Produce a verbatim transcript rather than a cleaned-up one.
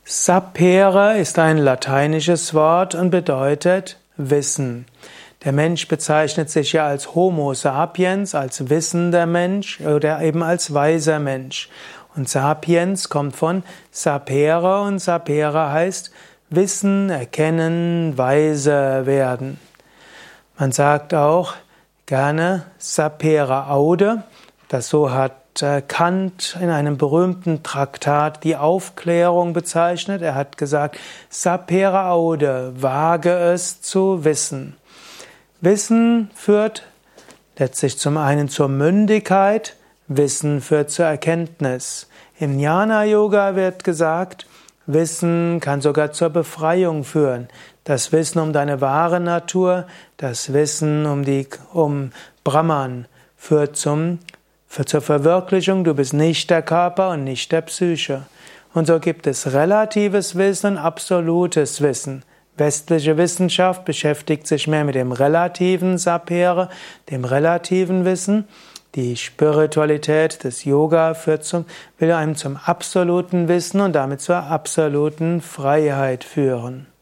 Sapere ist ein lateinisches Wort und bedeutet Wissen. Der Mensch bezeichnet sich ja als Homo sapiens, als wissender Mensch oder eben als weiser Mensch. Und sapiens kommt von sapere und sapere heißt wissen, erkennen, weise werden. Man sagt auch gerne sapere aude, das so hat Kant in einem berühmten Traktat die Aufklärung bezeichnet. Er hat gesagt, sapere aude, wage es zu wissen. Wissen führt letztlich zum einen zur Mündigkeit, Wissen führt zur Erkenntnis. Im Jnana-Yoga wird gesagt, Wissen kann sogar zur Befreiung führen. Das Wissen um deine wahre Natur, das Wissen um die, um Brahman führt zum Für zur Verwirklichung, du bist nicht der Körper und nicht der Psyche. Und so gibt es relatives Wissen und absolutes Wissen. Westliche Wissenschaft beschäftigt sich mehr mit dem relativen Sapere, dem relativen Wissen. Die Spiritualität des Yoga führt zum, will einem zum absoluten Wissen und damit zur absoluten Freiheit führen.